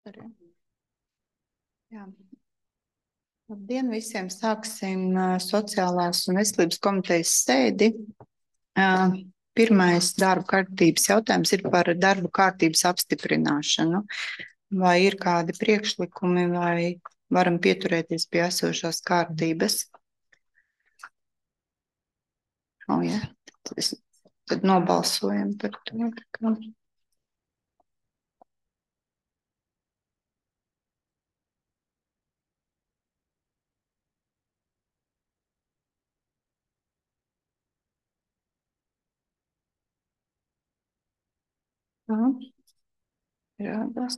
Jā. Labdien visiem! Sāksim sociālās un veselības komitejas sēdi. Pirmais darba kārtības jautājums ir par darba kārtības apstiprināšanu. Vai ir kādi priekšlikumi, vai varam pieturēties pie esošās kārtības? Jā. Tad nobalsojam par to. Rādās.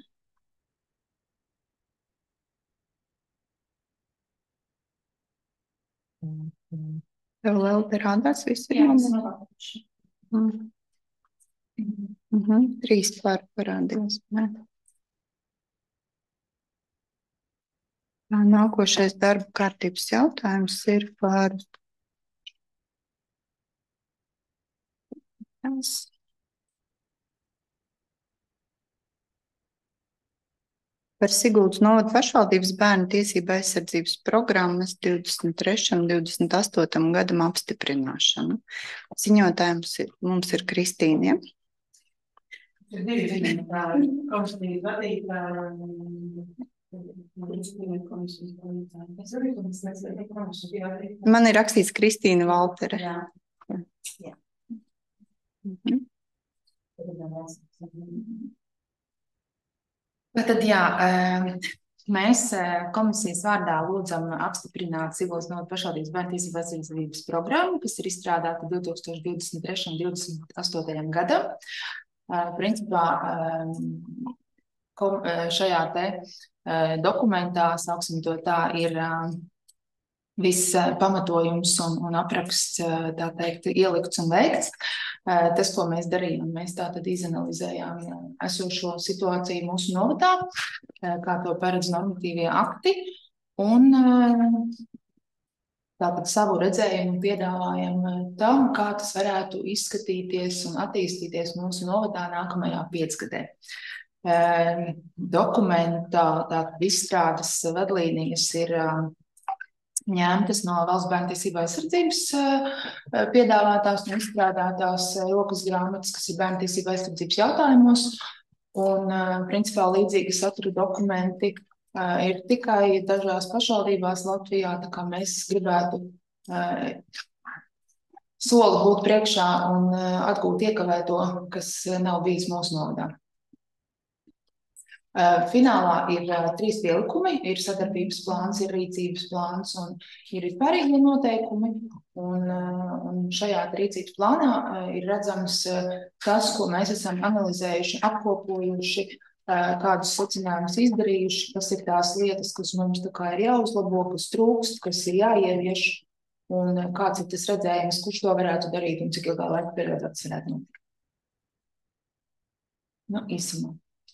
Tev vēl te rādās visi? Jā, Trīs parādījās. Nākošais darba kārtības jautājums ir par Siguldas novada pašvaldības bērnu tiesību aizsardzības programmas 23. un 28. gadam apstiprināšanu. Ziņotājums mums ir Kristīna. Ja? Ir divi ziņotāji, komisijas vadītāji. Man ir rakstīts Kristīna Valtere. Jā. Tad jā, mēs komisijas vārdā lūdzam apstiprināt Siguldas novada pašvaldības bērnu tiesību aizsardzības programmu, kas ir izstrādāta 2023. un 2028. gadam. Principā šajā te dokumentā, sauksim to tā, ir viss pamatojums un apraksts, tā teikt, ielikts un veikts. Tas, ko mēs darījām, mēs tātad izanalizējām esošo situāciju mūsu novadā, kā to paredz normatīvie akti, un tātad savu redzējumu piedāvājam tam, kā tas varētu izskatīties un attīstīties mūsu novadā nākamajā 5 gadē. Dokumenta izstrādes vadlīnijas ir ņemtas no Valsts bērnu tiesību aizsardzības piedāvātās un izstrādātās rokas grāmatas, kas ir bērnu tiesību aizsardzības jautājumos, un principā līdzīgi satura dokumenti ir tikai dažās pašvaldībās Latvijā, tā kā mēs gribētu soli būt priekšā un atgūt iekavēto, kas nav bijis mūsu novadā. Finālā ir 3 pielikumi, ir sadarbības plāns, ir rīcības plāns un ir vispārīgie noteikumi. Un šajā rīcības plānā ir redzams tas, ko mēs esam analizējuši, apkopojuši, kādus secinājumus izdarījuši, kas ir tās lietas, kas mums tā kā ir jāuzlabo, kas trūkst, kas ir jāievieš, un kāds ir tas redzējums, kurš to varētu darīt un cik ilgā laika periodā tas varētu notikt. Īsumā.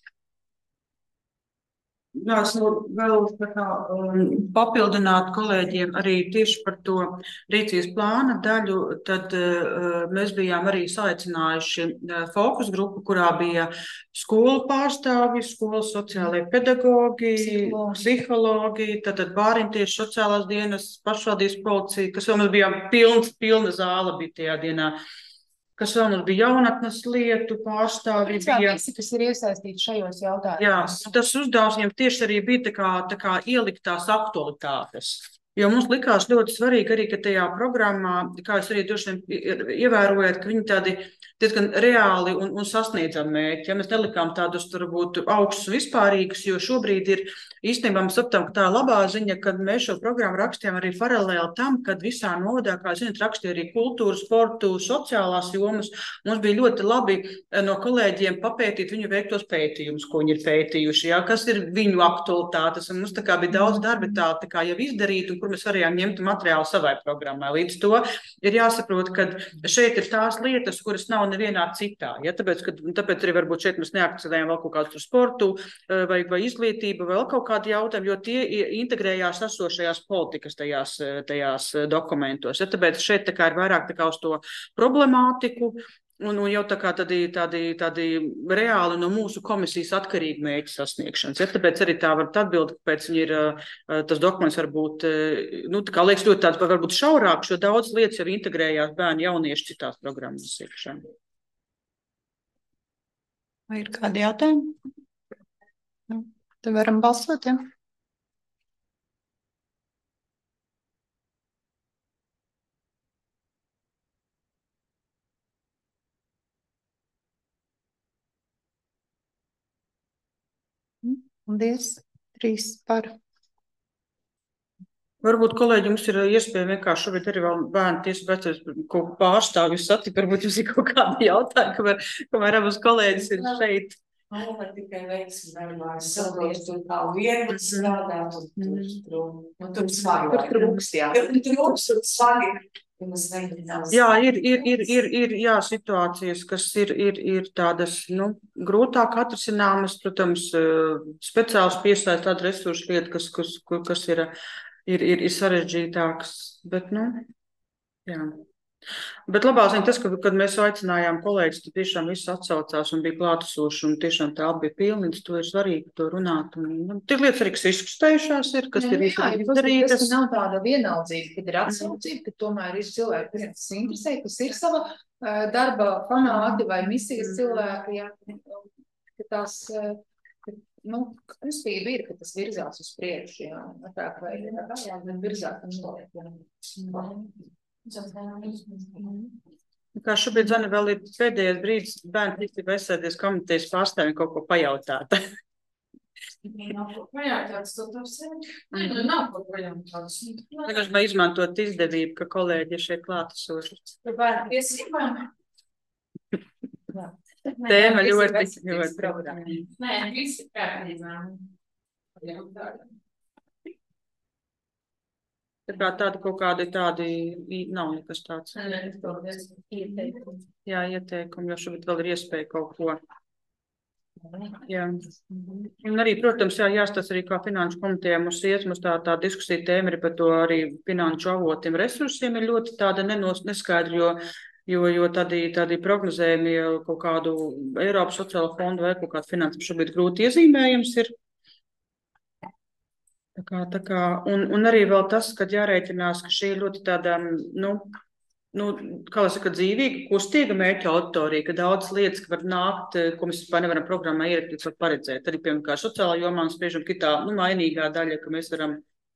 Jā, es vēl papildināt kolēģiem arī tieši par to rīcības plāna daļu, tad mēs bijām arī saicinājuši fokus grupu, kurā bija skolu pārstāvji, skolas sociālie pedagogi, psihologi, tad bāriņtieši sociālās dienas, pašvaldības policija, kas vēl mums bija pilna zāle bija tajā dienā. Kas vēl mums bija jaunatnes lietu pārstāvji. Visi, kas ir iesaistīti šajos jautājumos. Jā, tas uzdevums viņam tieši arī bija tā kā ielikt tās aktualitātes. Jo mums likās ļoti svarīgi arī, ka tajā programmā, kā jūs arī droši vien ievērojat, ka viņi tādi diezgan reāli un sasniedzami mērķi. Ja mēs nelikām tādus varbūt augstus un vispārīgus, jo šobrīd ir īstenībā mēs saprotam, ka tā labā ziņa, kad mēs šo programmu rakstījām arī paralēli tam, kad visā novadā, kā zināt, rakstīja arī kultūru, sportu, sociālās jomas. Mums bija ļoti labi no kolēģiem papētīt viņu veiktos pētījumus, ko viņi ir pētījuši, kas ir viņu aktualitātes. Un mums tā kā bija daudz darba tā kā jau izdarīt, un kur mēs varējām ņemt materiālu savai programmai. Līdz to ir jāsaprot, ka šeit ir tās lietas, kuras nav nevienā citā. Ja? Tāpēc arī varbūt šeit mēs neakcentējam vēl kaut kādu sportu vai izglītību, vēl kaut kādu jautājumu, jo tie integrējās esošajās politikas tajās dokumentos. Ja? Tāpēc šeit tā kā ir vairāk tā kā uz to problemātiku, Un jau tā kā tādi reāli no mūsu komisijas atkarīgi mērķi sasniegšanas. Ja? Tāpēc arī tā var atbildēt, kāpēc viņi ir, tas dokuments varbūt, tā kā liekas ļoti tāds, varbūt šaurāk, jo daudz lietas jau integrējās bērni jaunieši citās programmas iekšā. Vai ir kādi jautājumi? Tad varam balsot, ja? Paldies. 3 par. Varbūt, kolēģi, jums ir iespēja vienkārši šobrīd arī vēl bērnu tiesību aizsardzības kaut ko pārstāvju satikt. Varbūt jums ir kaut kādi jautājumi, kamēr abas kolēģis ir šeit. Man tikai veiksmi darbā, es saprotu, tur kā vienu strādāt, un tur smagi. Tur trūks, jā. Tur trūks un smagi. Jā, ir situācijas, kas ir tādas, grūtāk atrisināmas, protams, speciāls piesaist tādu resursu lietu, kas ir sarežģītāks, bet, jā. Bet labā ziņa tas, kad mēs aicinājām kolēģis, tad tiešām viss atsaucās un bija klātesoši un tiešām tā bija pilnīgs, to ir svarīgi to runāt. Tik lietas arī, kas izkustējušās ir, kas ir izdarītas. Tas nav tāda vienaldzība, kad ir atsaucība, ka tomēr ir cilvēki, kuriem tas interesē, kas ir sava darba fanāti vai misijas cilvēki, ja, ka tās, kustība ir, ka tas virzās uz priekšu, jā, tā vai virzās un noliek. Kā šobrīd, Zana, vēl ir pēdējais brīdis bērnu tiesību aizsardzības komitejas pārstāvjiem kaut ko pajautāt. Nav ko pajautāt, nav ko pajautāt. Tagad man izmantot izdevību, ka kolēģi ir šeit klātesoši. Bērnu tiesībām? Tēma ļoti. Nē, visi kārtībā. Tā kā tādi kaut kādi nav nekas tāds. Jā, ieteikumi, jo šobrīd vēl ir iespēja kaut ko. Jā. Un arī, protams, jāstāsta arī kā finanšu komitejā mums tā diskusija tēma ir par to arī finanšu avotiem resursiem ir ļoti tāda neskaidra, jo tādi prognozējumi kaut kādu Eiropas sociālo fondu vai kaut kādu finansu šobrīd grūti iezīmējams ir. Tā kā, un arī vēl tas, kad jārēķinās, ka šī ir ļoti tāda, kā lai saka, dzīvīga, kustīga mērķa auditorija, ka daudz lietas, ka var nākt, ko mēs vispār nevaram programmā ierakstīt, var paredzēt. Arī, piemēram, kā sociālā jomā un spriežam kitā, mainīgā daļa, ka mēs varam,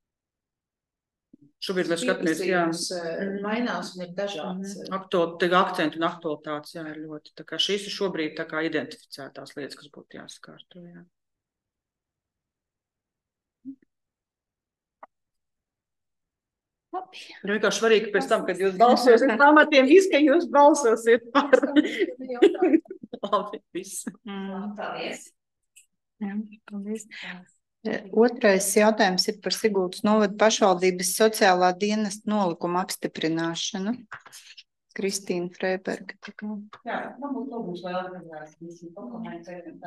šobrīd mēs skatāmies, jā. Mainās un ir dažāds. Akcentu un aktualitātes, jā, ir ļoti. Tā kā šīs ir šobrīd tā kā identificētās lietas, kas būtu jāsakārto, jā. Vienkārši svarīgi pēc tam, kad jūs balsosiet pamatiem, ka jūs balsosiet par. Labi, viss. Paldies. Paldies. Otrais jautājums ir par Sigultas novada pašvaldības sociālā dienesta nolikuma apstiprināšanu. Kristīna Freiberga. Jā, man būtu lūgums vēl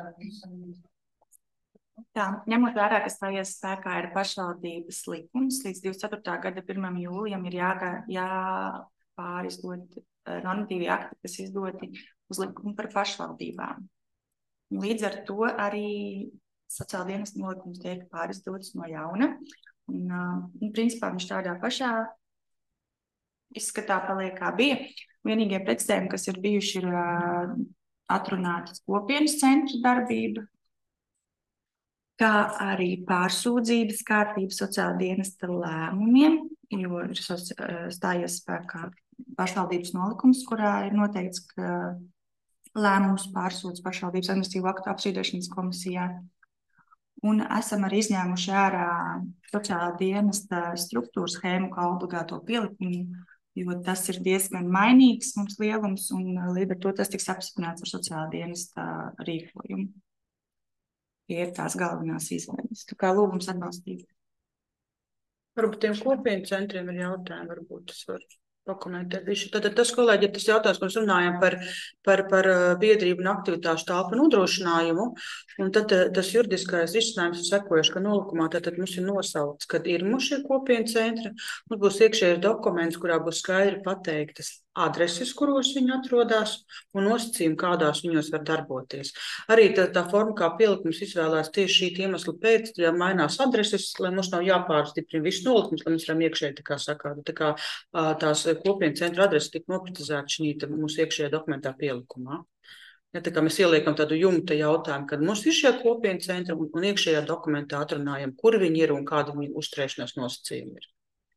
Tā, ņemot vērā, ka stājies spēkā ir pašvaldības likums, līdz 24. gada 1. jūlijam ir jāpārizdot normatīvi akti, kas izdoti uz likumu par pašvaldībām. Līdz ar to arī sociāla dienesta nolikums tiek pārizdots no jauna. Un principā viņš tādā pašā izskatā paliek kā bija. Vienīgie precedējumi, kas ir bijuši, ir atrunātas kopienas centra darbība, kā arī pārsūdzības kārtība sociāla dienesta lēmumiem, jo ir stājies spēkā pašvaldības nolikums, kurā ir noteikts, ka lēmums pārsūdz pašvaldības administratīvo aktu apstrīdēšanas komisijā. Un esam arī izņēmuši ārā sociāla dienesta struktūras schēmu kā obligāto pielikumu, jo tas ir diezgan mainīgs mums lielums, un līdz ar to tas tiks apstiprināts ar sociāla dienesta rīkojumu. Ir tās galvenās izmaiņas. Tā kā lūgums atbalstīt. Varbūt tiem kopienu centriem ir jautājumi, varbūt tas var dokumentēt. Tad tas, kolēģi, ir tas jautājums, ko mēs runājam par biedrību un aktivitāšu telpu nodrošinājumu, un tad tas juridiskais risinājums ir sekojuši, ka nolikumā tad mums ir nosaukts, kad ir mums šie kopienu centri, mums būs iekšējais dokuments, kurā būs skaidri pateiktas adreses, kuros viņi atrodas, un nosacījumi, kādās viņos var darboties. Arī tā forma, kā pielikums izvēlēs tieši šī iemesla pēc, ja mainās adreses, lai mums nav jāpārstiprina visu nolikumus, lai mēs varam iekšēji, tā kā tās kopienu centra adreses tik noprecizēta šī mūsu iekšējā dokumentā pielikumā. Ja, tā kā mēs ieliekam tādu jumta jautājumu, kad mums ir šie kopienu centri un iekšējā dokumentā atrunājam, kur viņi ir un kādi viņu uzturēšanās nosacījumi ir.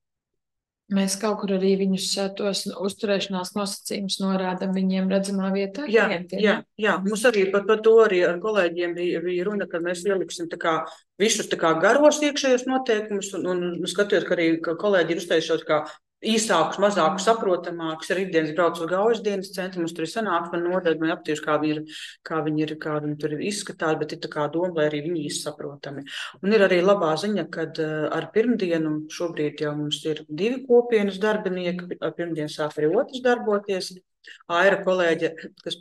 Mēs kaut kur arī viņus tos uzturēšanās nosacījumus norādam viņiem redzamā vietā. Jā, mums arī par to arī ar kolēģiem bija runa, ka mēs ieliksim visus garos iekšējos noteikumus un skatījot, ka arī kolēģi ir uztaisot kā īsākus, mazākus, saprotamākus, ar ikdienas brauc uz Gaujas dienas centru, mums tur ir sanāksme nodeļa, man aptīši, kā viņi tur ir izskatāti, bet ir tā kā doma, lai arī viņi izsaprotami. Un ir arī labā ziņa, kad ar pirmdienu šobrīd jau mums ir 2 kopienas darbinieki, ar pirmdienu sāk arī otrs darboties. Aira kolēģe, kas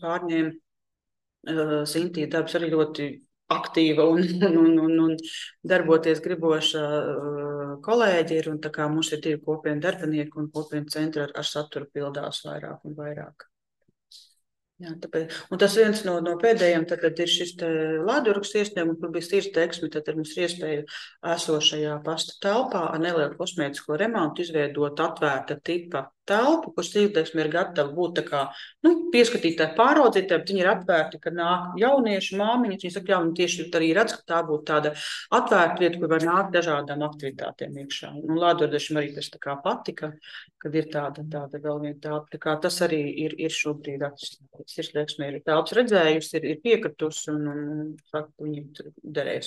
pārņēma Sintīja darbs, arī ļoti aktīva un darboties griboša kolēģi ir, un tā kā mums ir 2 kopienu darbinieki un kopienu centri ar saturu pildās vairāk un vairāk. Jā, tāpēc, un tas viens no pēdējiem tad ir šis te Lādurgas iesniegums, kur bija stīrs teiksmi, tad mums ir iespēja esošajā pasta telpā ar nelielu kosmētisko remontu izveidot atvērta tipa telpu, kur stīrteiksmi ir gatava būt tā kā, pieskatītāji, pāraudzītāji, bet viņi ir atvērti, kad nāk jaunieši, māmiņas, viņi saka, viņi tieši arī redz, ka tā būtu tāda atvērta vieta, kur var nākt dažādām aktivitātēm iekšā. Un Lādurdašam arī tas tā kā patika, kad ir tāda vēl viena telpa. Tā kā tas arī ir šobrīd attīstīts. Stīrteiksmi ir telpas redzējusi, ir piekritusi un saka, viņi derēs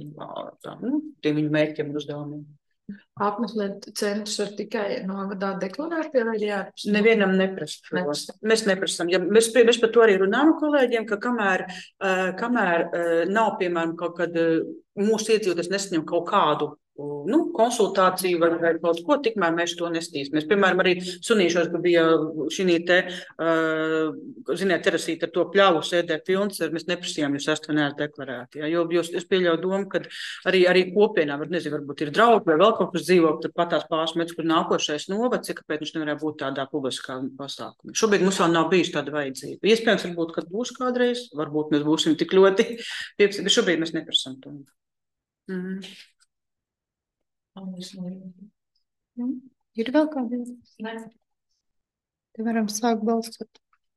tiem viņu mērķiem un uzdevumiem. Apmeklēt centrus var tikai novadā deklarēt, vai jāapstāv? Nevienam neprasa. Mēs neprasam. Ja mēs par to arī runājam kolēģiem, ka kamēr nav, piemēram, kaut kad mūsu iedzīvotājs nesaņem kaut kādu konsultāciju vai kaut ko, tikmēr mēs to nestīsimies. Piemēram, arī sunīšos, ka bija šī Terasīte ar to pļauju sēdē pilns, mēs neprasījām, jūs esat neesat deklarēti. Ja? Jo es pieļauju domu, ka arī kopienā, varbūt ir draugi vai vēl kaut kas dzīvo, tad pat tās pāris metrus, kur nākošais novads, kāpēc viņš nevarēja būt tādā publiskā pasākumā. Šobrīd mums vēl nav bijusi tāda vajadzība. Iespējams, varbūt, kad būs kādreiz, varbūt mēs būsim tik ļoti piepsi, bet šobrīd mēs neprasam to. Ir vēl kādi? Nē. Te varam sākt balsot.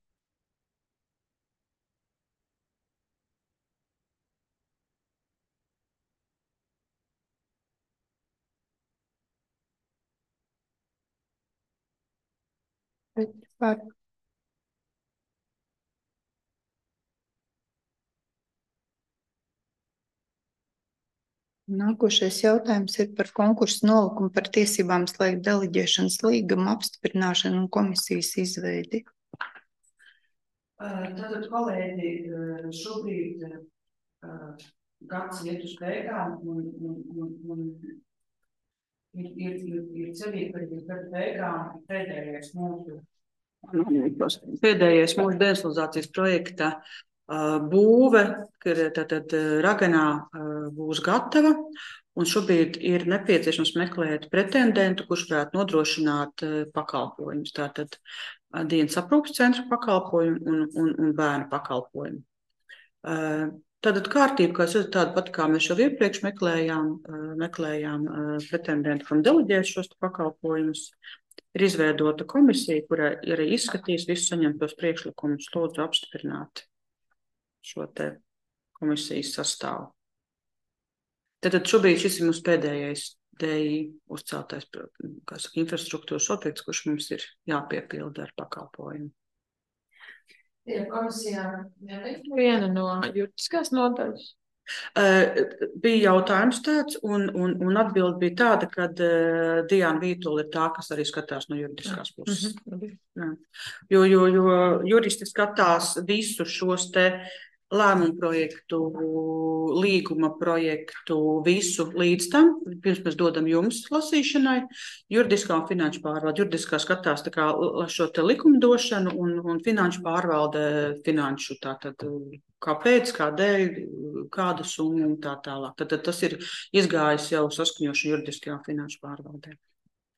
Bet par. Nākošais jautājums ir par konkursu nolikumu par tiesībām slēgt deleģēšanas līgumu apstiprināšanu un komisijas izveidi. Tātad, kolēģi, šobrīd gads iet uz beigām un ir cerīgi, ka ir gada beigām pēdējais mūsu decentralizācijas projekta būve, ka tātad Raganā būs gatava, un šobrīd ir nepieciešams meklēt pretendentu, kurš varētu nodrošināt pakalpojumus. Tātad dienas aprūpes centra pakalpojumu un bērnu pakalpojumu. Tātad kārtība, kā es tāda pat, kā mēs jau iepriekš meklējām pretendentu, kam deleģēt šos pakalpojumus, ir izveidota komisija, kura ir izskatījis visus saņemtos priekšlikumus, lūdzu apstiprināt šo te komisijas sastāvu. Tātad šobrīd šis ir mūsu pēdējais DI uzceltais, infrastruktūras objekts, kurš mums ir jāpiepilda ar pakalpojumu. Ir komisijā viena no juridiskās nodaļas? Bija jautājums tāds, un atbilde bija tāda, ka Diana Vītola ir tā, kas arī skatās no juridiskās puses. Jo juristi skatās visu šos te lēmumu projektu, līguma projektu, visu līdz tam, pirms mēs dodam jums lasīšanai, juridiskā un finanšu pārvalde. Juridiskā skatās tā kā šo te likumdošanu un finanšu pārvalde finanšu, tātad kāpēc, kādēļ, kāda summa un tā tālāk. Tad tas ir izgājis jau saskaņošu juridiskajā finanšu pārvaldē.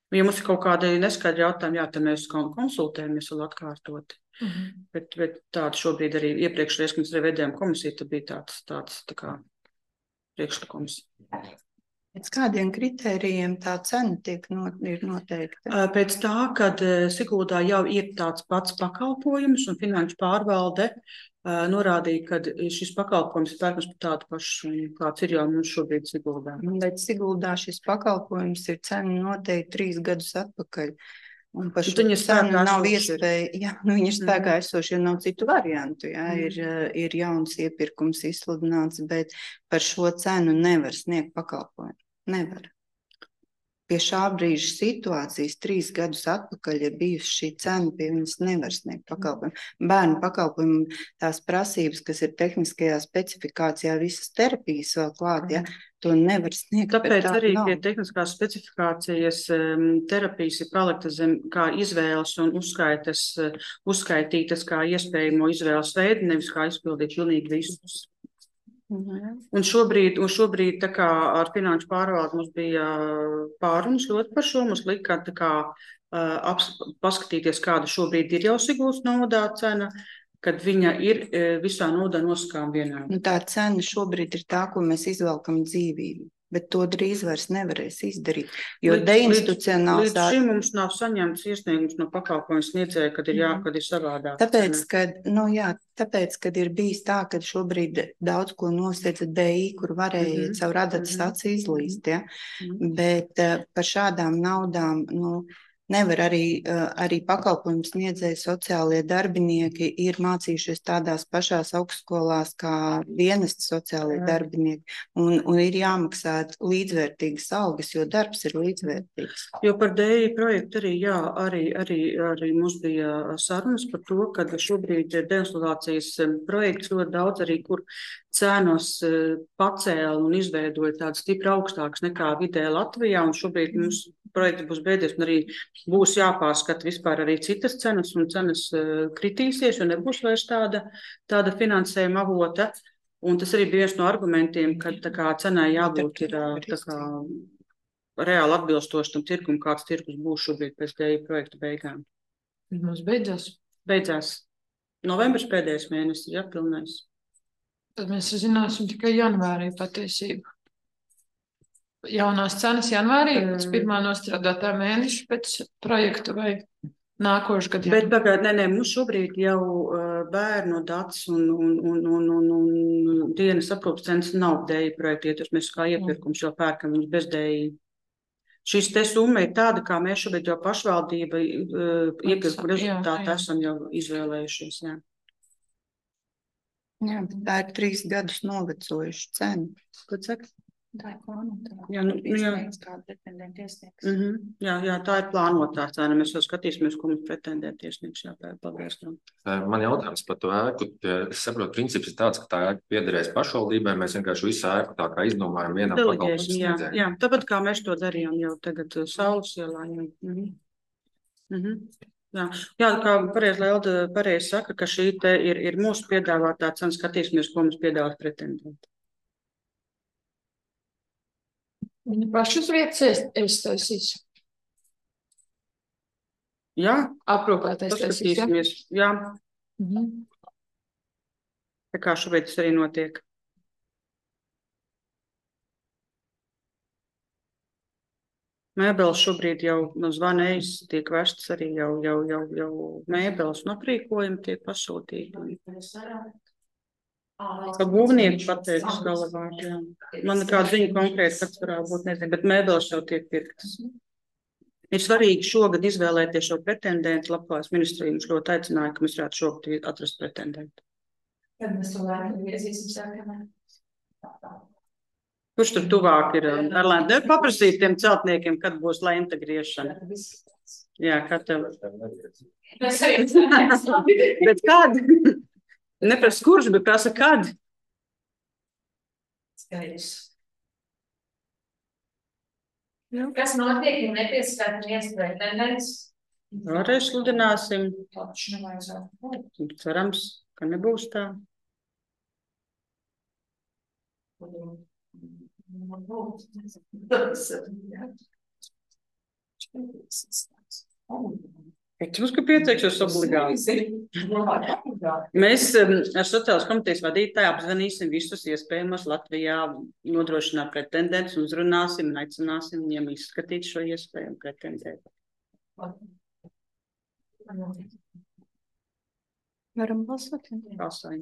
Ja mums ir kaut kāda neskaidra jautājuma, jā, tad mēs konsultējamies vēl atkārtot. Bet tāda šobrīd arī iepriekšreiz, kad mēs arī vedējām komisiju, tad bija tāds tā kā priekšlikums. Pēc kādiem kritērijiem tā cena ir noteikta? Pēc tā, kad Siguldā jau ir tāds pats pakalpojums un finanšu pārvalde norādīja, ka šis pakalpojums ir pērkams par tādu pašu, kāds ir jau mums šobrīd Siguldā. Bet Siguldā šis pakalpojums ir cena noteikti 3 gadus atpakaļ. Un par šo cenu nav iespēja, viņi ir spēkā esoši, jo nav citu variantu, ir jauns iepirkums izsludināts, bet par šo cenu nevar sniegt pakalpojumu. Nevar. Pie šā brīža situācijas 3 gadus atpakaļ, ja bijusi šī cena, pie viņas nevar sniegt pakalpojumu. Bērnu pakalpojumu tās prasības, kas ir tehniskajā specifikācijā, visas terapijas vēl klāt, to nevar sniegt. Tāpēc arī pie tehniskās specifikācijas terapijas ir palikta zem kā izvēles un uzskaitītas kā iespējamo izvēles veidu, nevis kā izpildīt pilnīgi visus. Un šobrīd tā kā ar finanšu pārvaldu mums bija pārunas ļoti par šo. Mums lika tā kā paskatīties, kāda šobrīd ir jau Siguldas novadā cena, kad viņa ir visā novadā nosakām vienādi. Tā cena šobrīd ir tā, ko mēs izvelkam dzīvību, bet to drīz vairs nevarēs izdarīt, jo deinstitucionāls... Līdz šim mums nav saņemts iesniegums no pakalpojumu sniedzēja, kad ir savādāk. Tāpēc, kad ir bijis tā, ka šobrīd daudz ko nosēdza DI, kur varēja caur adatas aci izlīst, bet par šādām naudām, nevar arī pakalpojumu sniedzēji sociālie darbinieki ir mācījušies tādās pašās augstskolās kā dienesti sociālie darbinieki un ir jāmaksā līdzvērtīgas algas, jo darbs ir līdzvērtīgs. Jo par DI projektu arī mums bija sarunas par to, ka šobrīd deinstitūcijas projekts ļoti daudz arī, kur cenos pacēla un izveidoja tādas stipri augstākas nekā vidē Latvijā, un šobrīd mums projekts būs beidzies, un arī būs jāpārskata vispār arī citas cenas, un cenas kritīsies, jo nebūs vairs tāda finansējuma avota. Un tas arī bija viens no argumentiem, ka tā kā cenai jābūt ir tā kā reāli atbilstoši tam tirgum, kāds tirgus būs šobrīd pēc DI projekta beigām. Mums beidzās? Beidzās. Novembris pēdējais mēnesis, pilnais. Tad mēs zināsim tikai janvārī patiesību. Jaunās cenas janvārī, pēc pirmā nostrādātā mēneša pēc projektu vai nākošu gadu? Bet pagād, mums šobrīd jau bērnu dats un dienas aprūpas cenas nav DI projekta ietvaros. Mēs kā iepirkums jau pērkam viņus bez DI. Šis te summa ir tāda, kā mēs šobrīd jau pašvaldība iepirkuma rezultātu esam jau izvēlējušies. Jā, bet tā ir 3 gadus novecojuša cena. Ko saka? Tā ir plānotā. Kāda pretendenta iesniegs. Jā, tā ir plānotā cena. Mēs jau skatīsimies, ko mums pretendenta iesniegs. Man jautājums par to ēku. Es saprotu, princips ir tāds, ka tā ēka piederēs pašvaldībai. Mēs vienkārši visu ēku tā kā izdomājam vienam pakalpojumu sniedzējam. Jā, tāpat kā mēs to darījām jau tagad Saules ielā. Jā, kā pareizi saka, ka šī te ir mūsu piedāvātā cena. Skatīsimies, ko mums piedāvās pretendenta. Viņa paši uz vietas taisīs? Jā. Aprūpētais taisīs, jā? Tā kā šobrīd tas arī notiek. Mēbeles šobrīd jau zvanējas, tiek vestas arī jau mēbeles un aprīkojumi tiek pasūtīti. Ka būvnieki pateiks galvārdu. Man nekāda ziņa konkrēti, kas varētu būt, nezinu, bet mēbeles jau tiek pirktas. Ir svarīgi šogad izvēlēties šo pretendentu. Labklājības ministrija mums ļoti aicināja, ka mēs varētu šogad atrast pretendentu. Kad mēs to lēmu iezīsim sākamā? Kurš tur tuvāk ir? Arlēn, paprasīt tiem celtniekiem, kad būs lenta griešana. Jā, kā tev? Bet kad? Neprasa kurš, bet prasa kad? Skaidrs. Kas notiek, ja nepieskata viens pretendents? Vēlreiz sludināsim. Cerams, ka nebūs tā. Protams, ka pieteikšos obligāti. Mēs ar sociālas komitejas vadītāju apzvanīsim visus iespējamos Latvijā nodrošināt pretendentus, uzrunāsim un aicināsim viņiem izskatīt šo iespēju un pretendēt. Varam balsot? Balsojam.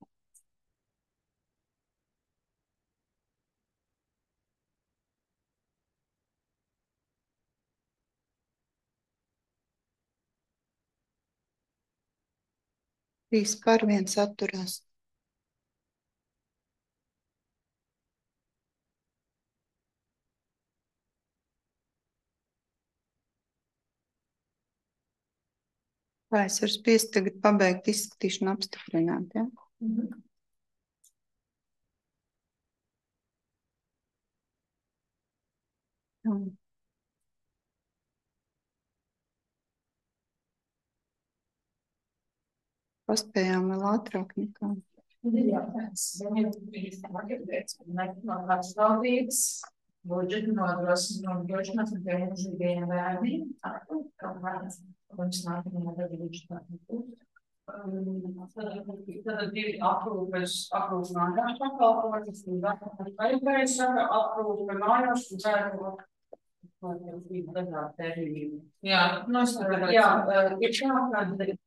Trīs par, viens atturās. Tā es varu spiest tagad pabeigt izskatīšanu apstiprināt, ja? Paspējām vēl ātrāk nekā. Budžetu nodrošināt un pieņemšīgajiem bērniem. Tad ir aprūpes mājās pakalpošanas, aprūpe mājās un cēru. Jā, ir šādi